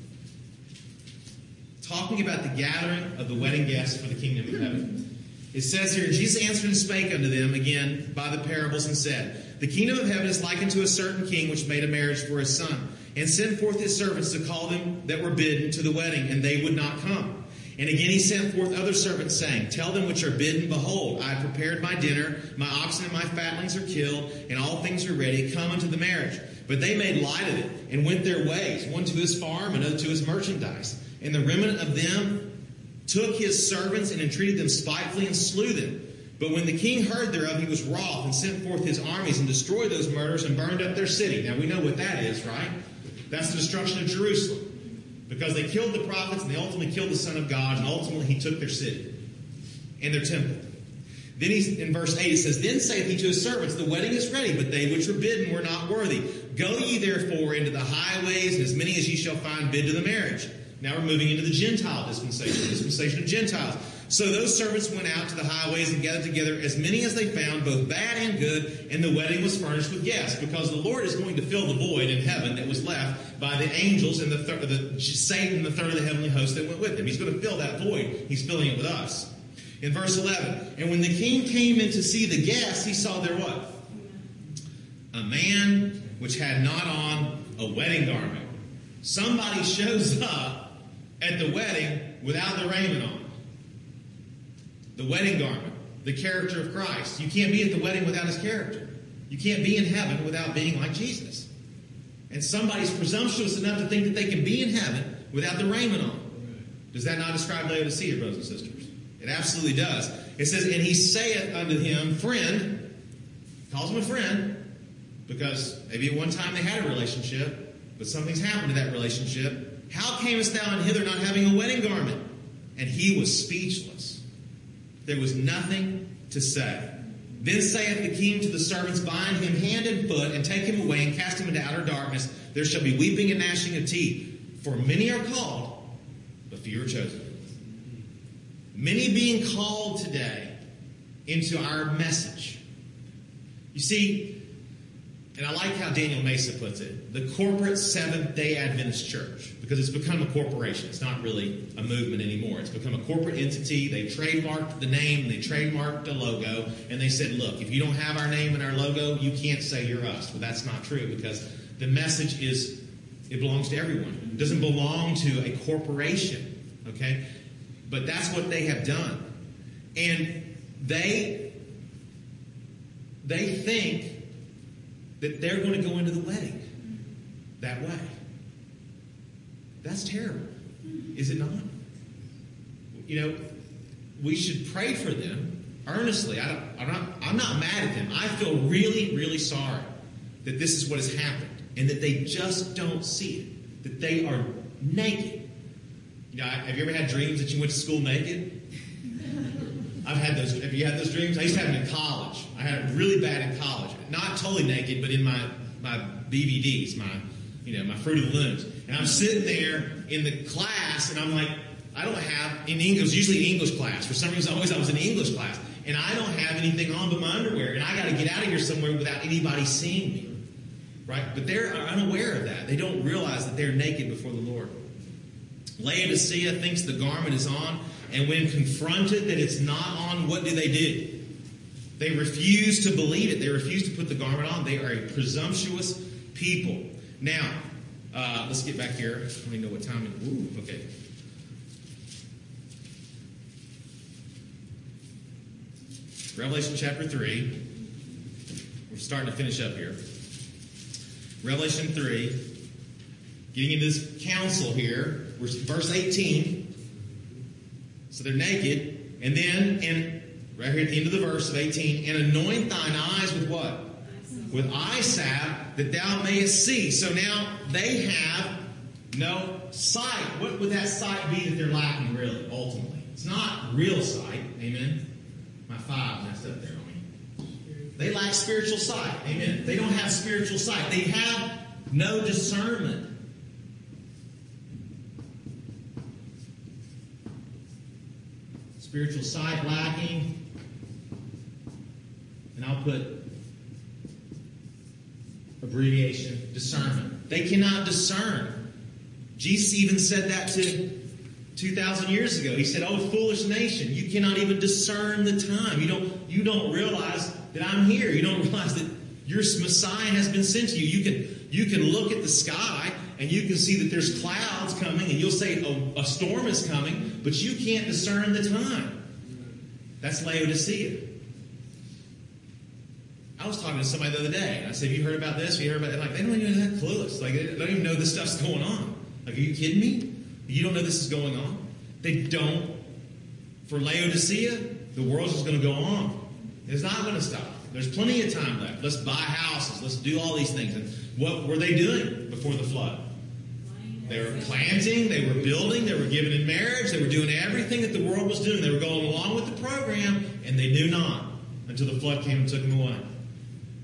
Talking about the gathering of the wedding guests for the kingdom of heaven. It says here, Jesus answered and spake unto them again by the parables and said, the kingdom of heaven is like unto a certain king which made a marriage for his son, and sent forth his servants to call them that were bidden to the wedding, and they would not come. And again he sent forth other servants, saying, tell them which are bidden, behold, I have prepared my dinner, my oxen and my fatlings are killed, and all things are ready, come unto the marriage. But they made light of it, and went their ways, one to his farm, another to his merchandise. And the remnant of them took his servants, and entreated them spitefully, and slew them. But when the king heard thereof, he was wroth, and sent forth his armies, and destroyed those murderers, and burned up their city. Now we know what that is, right? That's the destruction of Jerusalem. Because they killed the prophets, and they ultimately killed the Son of God, and ultimately he took their city and their temple. Then he's in verse eight, it says, then saith he to his servants, the wedding is ready, but they which were bidden were not worthy. Go ye therefore into the highways, and as many as ye shall find bid to the marriage. Now we're moving into the Gentile dispensation, dispensation of Gentiles. So those servants went out to the highways and gathered together as many as they found, both bad and good, and the wedding was furnished with guests, because the Lord is going to fill the void in heaven that was left by the angels and the, thir- the Satan and the third of the heavenly host that went with him. He's going to fill that void. He's filling it with us. In verse eleven, and when the king came in to see the guests, he saw there what? A man which had not on a wedding garment. Somebody shows up at the wedding without the raiment on. The wedding garment, the character of Christ. You can't be at the wedding without his character. You can't be in heaven without being like Jesus. And somebody's presumptuous enough to think that they can be in heaven without the raiment on. Does that not describe Laodicea, brothers and sisters? It absolutely does. It says, and he saith unto him, friend, calls him a friend, because maybe at one time they had a relationship, but something's happened to that relationship. How camest thou in hither not having a wedding garment? And he was speechless. There was nothing to say. Then saith the king to the servants, bind him hand and foot, and take him away, and cast him into outer darkness. There shall be weeping and gnashing of teeth. For many are called, but few are chosen. Many being called today into our message. You see, and I like how Daniel Mesa puts it, the corporate Seventh-day Adventist Church, because it's become a corporation. It's not really a movement anymore. It's become a corporate entity. They trademarked the name, they trademarked the logo, and they said, look, if you don't have our name and our logo, you can't say you're us. Well, that's not true, because the message is, it belongs to everyone. It doesn't belong to a corporation, okay? But that's what they have done. And they, they think that they're going to go into the wedding that way. That's terrible. Is it not? You know, we should pray for them earnestly. I don't, I'm, not, I'm not mad at them. I feel really, really sorry that this is what has happened and that they just don't see it, that they are naked. You know, have you ever had dreams that you went to school naked? I've had those. Have you had those dreams? I used to have them in college. I had it really bad in college. Not totally naked, but in my, my B V Ds, my, you know, my Fruit of the Looms. And I'm sitting there in the class, and I'm like, I don't have, in English, it was usually English class. For some reason, always I was in English class. And I don't have anything on but my underwear. And I got to get out of here somewhere without anybody seeing me. Right? But they're unaware of that. They don't realize that they're naked before the Lord. Laodicea thinks the garment is on, and when confronted that it's not on, what do they do? They refuse to believe it. They refuse to put the garment on. They are a presumptuous people. Now, uh, let's get back here. I don't even know what time it is. Ooh, okay. Revelation chapter three. We're starting to finish up here. Revelation three. Getting into this council here. We're verse eighteen. So they're naked. And then, and right here at the end of the verse of eighteen, and anoint thine eyes with what? With eye salve, that thou mayest see. So now they have no sight. What would that sight be that they're lacking, really, ultimately? It's not real sight. Amen. My five messed up there on me. They lack spiritual sight. Amen. They don't have spiritual sight. They have no discernment. Spiritual sight lacking. And I'll put abbreviation, discernment. They cannot discern. Jesus even said that to two thousand years ago. He said, oh, foolish nation, you cannot even discern the time. You don't, you don't realize that I'm here. You don't realize that your Messiah has been sent to you. You can, you can look at the sky and you can see that there's clouds coming, and you'll say, oh, a storm is coming, but you can't discern the time. That's Laodicea. I was talking to somebody the other day, and I said, have you heard about this? Have you heard about that? Like, they don't even know that clueless. Like, they don't even know this stuff's going on. Like, are you kidding me? You don't know this is going on? They don't. For Laodicea, the world's just going to go on. It's not going to stop. There's plenty of time left. Let's buy houses. Let's do all these things. And what were they doing before the flood? They were planting. They were building. They were giving in marriage. They were doing everything that the world was doing. They were going along with the program, and they knew not until the flood came and took them away.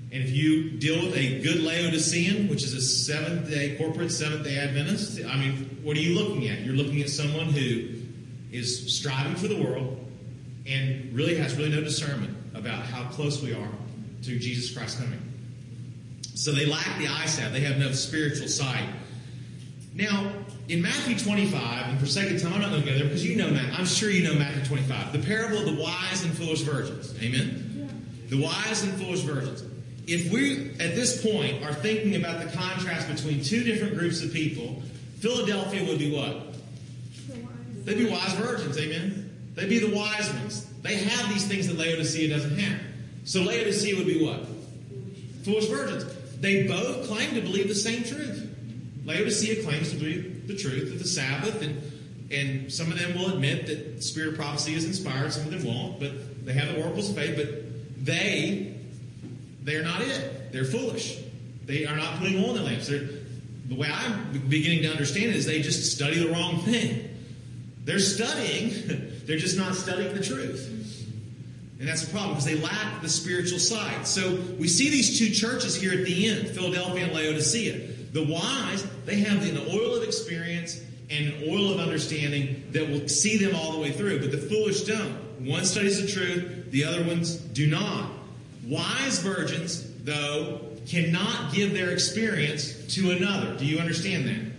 And if you deal with a good Laodicean, which is a seventh-day corporate Seventh-day Adventist, I mean, what are you looking at? You're looking at someone who is striving for the world and really has really no discernment about how close we are to Jesus Christ coming. So they lack the eye salve. They have no spiritual sight. Now, in Matthew twenty-five, and for sake of time, I'm not going to go there because you know Matthew. I'm sure you know Matthew twenty-five. The parable of the wise and foolish virgins. Amen? Yeah. The wise and foolish virgins. If we, at this point, are thinking about the contrast between two different groups of people, Philadelphia would be what? The They'd be wise virgins. Amen? They'd be the wise ones. They have these things that Laodicea doesn't have. So Laodicea would be what? Foolish virgins. They both claim to believe the same truth. Laodicea claims to believe the truth of the Sabbath, and, and some of them will admit that the spirit of prophecy is inspired, some of them won't, but they have the oracles of faith, but they, they're not it. They're foolish. They are not putting oil in their lamps. They're, the way I'm beginning to understand it is they just study the wrong thing. They're studying, they're just not studying the truth. And that's a problem because they lack the spiritual side. So we see these two churches here at the end, Philadelphia and Laodicea. The wise, they have an oil of experience and an oil of understanding that will see them all the way through. But the foolish don't. One studies the truth, the other ones do not. Wise virgins, though, cannot give their experience to another. Do you understand that?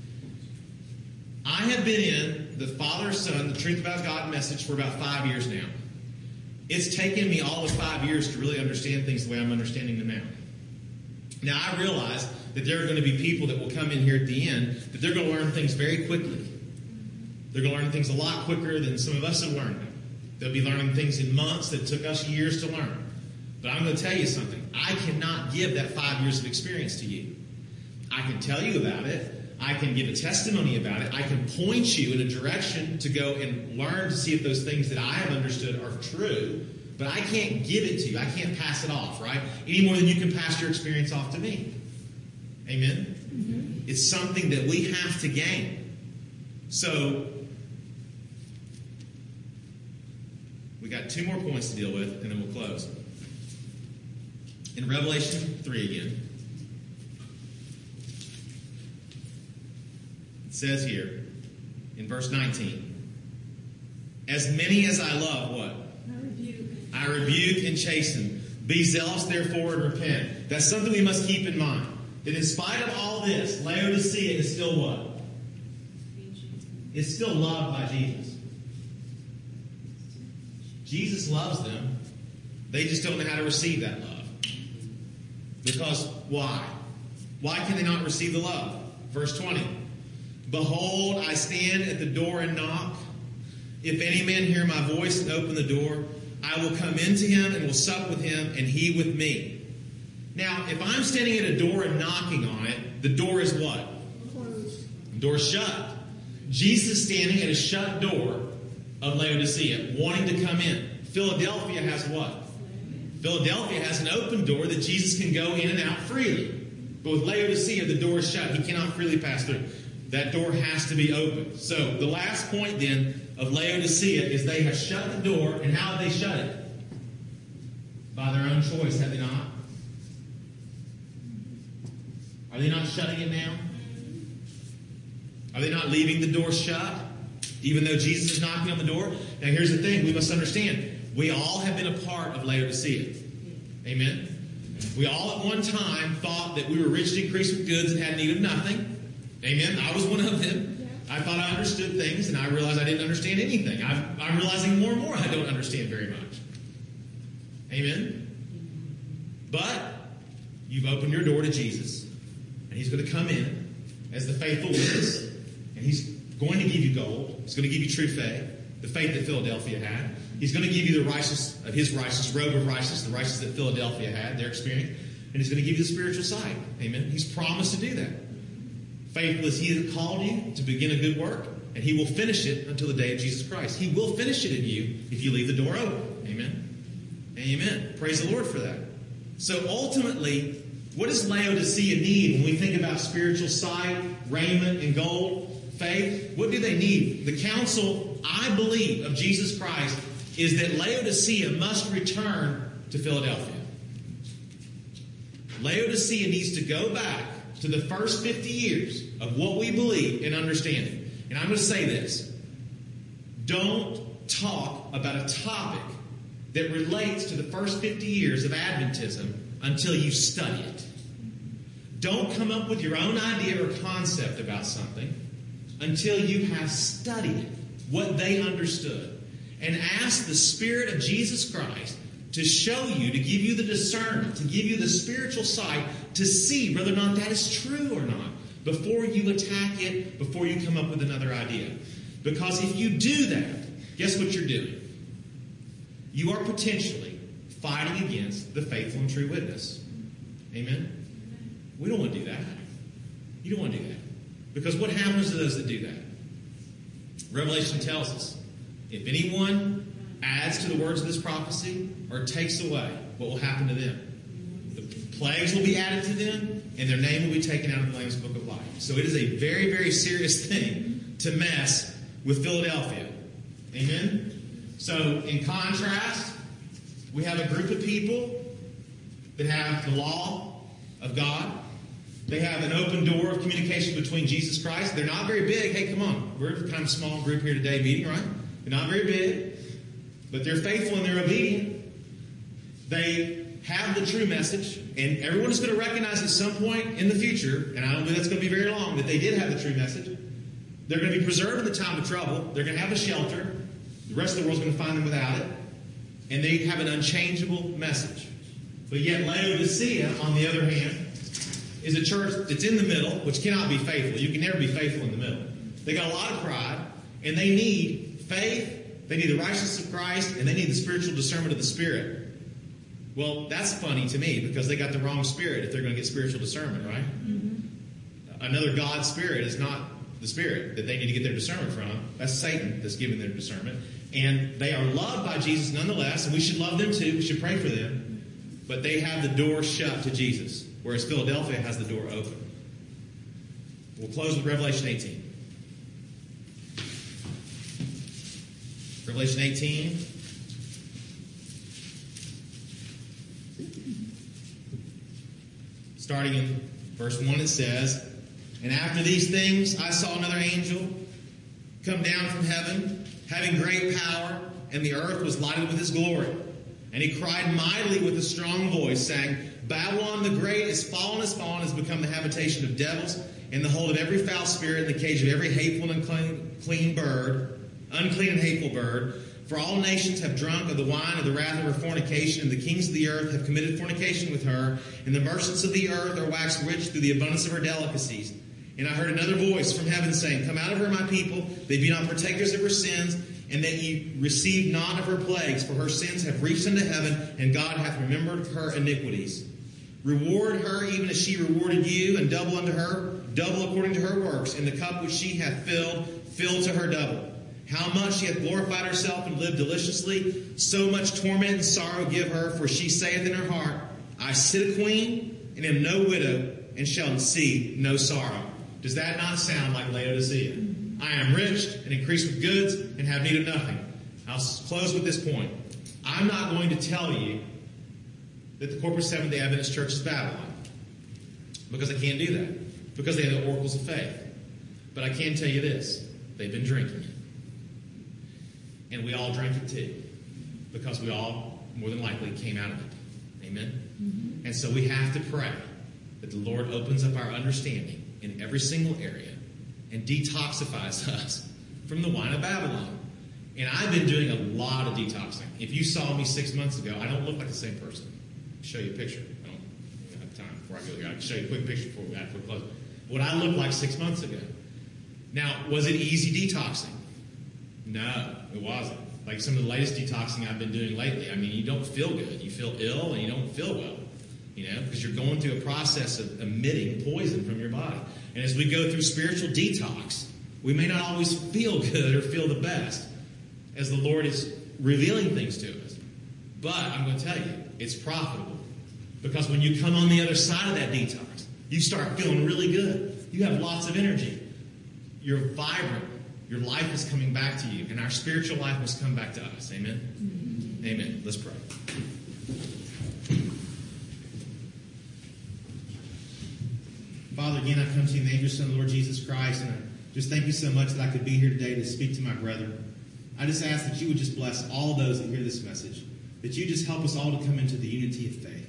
I have been in the Father, Son, the Truth About God message for about five years now. It's taken me all of five years to really understand things the way I'm understanding them now. Now, I realize that there are going to be people that will come in here at the end that they're going to learn things very quickly. They're going to learn things a lot quicker than some of us have learned them. They'll be learning things in months that took us years to learn. But I'm going to tell you something. I cannot give that five years of experience to you. I can tell you about it. I can give a testimony about it. I can point you in a direction to go and learn to see if those things that I have understood are true. But I can't give it to you. I can't pass it off, right? Any more than you can pass your experience off to me. Amen? Mm-hmm. It's something that we have to gain. So, we got two more points to deal with, and then we'll close. In Revelation three again, it says here, in verse nineteen, as many as I love, what? I rebuke. I rebuke and chasten. Be zealous, therefore, and repent. That's something we must keep in mind. That in spite of all this, Laodicea is still what? It's still loved by Jesus. Jesus loves them. They just don't know how to receive that love. Because why? Why can they not receive the love? Verse twenty. Behold, I stand at the door and knock. If any man hear my voice and open the door, I will come into him and will sup with him and he with me. Now, if I'm standing at a door and knocking on it, the door is what? Closed. The door's shut. Jesus is standing at a shut door of Laodicea, wanting to come in. Philadelphia has what? Philadelphia has an open door that Jesus can go in and out freely. But with Laodicea, the door is shut. He cannot freely pass through. That door has to be open. So the last point then of Laodicea is they have shut the door. And how have they shut it? By their own choice, have they not? Are they not shutting it now? Are they not leaving the door shut? Even though Jesus is knocking on the door? Now here's the thing we must understand. We all have been a part of Laodicea. Amen? We all at one time thought that we were rich and increased with goods and had need of nothing. Amen? I was one of them. I thought I understood things and I realized I didn't understand anything. I'm, I'm realizing more and more I don't understand very much. Amen? But you've opened your door to Jesus. And he's going to come in as the faithful witness. And he's going to give you gold. He's going to give you true faith. The faith that Philadelphia had. He's going to give you the righteous of his righteous robe of righteousness, the righteousness that Philadelphia had, their experience, and he's going to give you the spiritual side. Amen. He's promised to do that. Faithful is he that called you to begin a good work, and he will finish it until the day of Jesus Christ. He will finish it in you if you leave the door open. Amen. Amen. Praise the Lord for that. So ultimately, what does Laodicea need when we think about spiritual sight, raiment, and gold, faith? What do they need? The counsel, I believe, of Jesus Christ is that Laodicea must return to Philadelphia. Laodicea needs to go back to the first fifty years of what we believe and understanding. And I'm going to say this. Don't talk about a topic that relates to the first fifty years of Adventism until you study it. Don't come up with your own idea or concept about something until you have studied what they understood. And ask the Spirit of Jesus Christ to show you, to give you the discernment, to give you the spiritual sight, to see whether or not that is true or not, before you attack it, before you come up with another idea. Because if you do that, guess what you're doing? You are potentially fighting against the faithful and true witness. Amen? We don't want to do that. You don't want to do that. Because what happens to those that do that? Revelation tells us, if anyone adds to the words of this prophecy or takes away, what will happen to them? The plagues will be added to them, and their name will be taken out of the Lamb's Book of Life. So it is a very, very serious thing to mess with Philadelphia. Amen? So in contrast, we have a group of people that have the law of God. They have an open door of communication between Jesus Christ. They're not very big. Hey, come on. We're kind of a small group here today meeting, right? They're not very big, but they're faithful and they're obedient. They have the true message, and everyone is going to recognize at some point in the future, and I don't believe that's going to be very long, that they did have the true message. They're going to be preserved in the time of trouble. They're going to have a shelter. The rest of the world's going to find them without it. And they have an unchangeable message. But yet Laodicea, on the other hand, is a church that's in the middle, which cannot be faithful. You can never be faithful in the middle. They got a lot of pride, and they need faith, they need the righteousness of Christ, and they need the spiritual discernment of the Spirit. Well, that's funny to me, because they got the wrong spirit if they're going to get spiritual discernment, right? Mm-hmm. Another God spirit is not the spirit that they need to get their discernment from. That's Satan that's giving their discernment. And they are loved by Jesus nonetheless, and we should love them too. We should pray for them. But they have the door shut to Jesus, whereas Philadelphia has the door open. We'll close with Revelation eighteen. Revelation eighteen. Starting in verse one, it says, "And after these things I saw another angel come down from heaven, having great power, and the earth was lighted with his glory. And he cried mightily with a strong voice, saying, Babylon the great is fallen, is fallen, has become the habitation of devils, and the hold of every foul spirit, and the cage of every hateful and unclean clean bird, unclean and hateful bird. For all nations have drunk of the wine of the wrath of her fornication, and the kings of the earth have committed fornication with her, and the merchants of the earth are waxed rich through the abundance of her delicacies. And I heard another voice from heaven saying, Come out of her, my people, they be not partakers of her sins, and that ye receive not of her plagues, for her sins have reached unto heaven, and God hath remembered her iniquities. Reward her even as she rewarded you, and double unto her, double according to her works, and the cup which she hath filled, fill to her double. How much she hath glorified herself and lived deliciously, so much torment and sorrow give her, for she saith in her heart, I sit a queen, and am no widow, and shall see no sorrow." Does that not sound like Laodicea? I am rich and increased with goods and have need of nothing. I'll close with this point. I'm not going to tell you that the corporate Seventh-day Adventist Church is Babylon, because I can't do that, because they have the oracles of faith. But I can tell you this. They've been drinking it. And we all drink it too, because we all, more than likely, came out of it. Amen? Mm-hmm. And so we have to pray that the Lord opens up our understanding in every single area and detoxifies us from the wine of Babylon. And I've been doing a lot of detoxing. If you saw me six months ago, I don't look like the same person. I'll show you a picture. I don't have time before I go here. I'll show you a quick picture before we before we close. What I looked like six months ago. Now, was it easy detoxing? No, it wasn't. Like some of the latest detoxing I've been doing lately. I mean, you don't feel good. You feel ill and you don't feel well. You know, because you're going through a process of emitting poison from your body. And as we go through spiritual detox, we may not always feel good or feel the best as the Lord is revealing things to us. But I'm going to tell you, it's profitable. Because when you come on the other side of that detox, you start feeling really good. You have lots of energy. You're vibrant. Your life is coming back to you. And our spiritual life must come back to us. Amen? Mm-hmm. Amen. Let's pray. Father, again, I come to you in the name of your Son, Lord Jesus Christ, and I just thank you so much that I could be here today to speak to my brethren. I just ask that you would just bless all those that hear this message, that you just help us all to come into the unity of faith.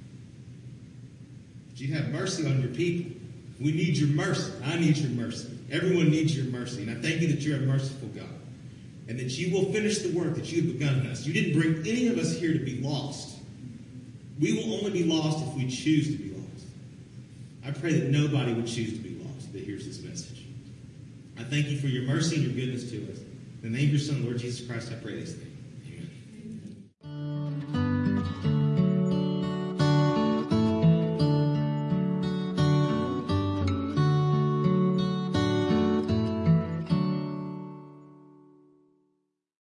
That you have mercy on your people. We need your mercy. I need your mercy. Everyone needs your mercy. And I thank you that you're a merciful God, and that you will finish the work that you have begun in us. You didn't bring any of us here to be lost. We will only be lost if we choose to be lost. I pray that nobody would choose to be lost that hears this message. I thank you for your mercy and your goodness to us. In the name of your Son, Lord Jesus Christ, I pray these things.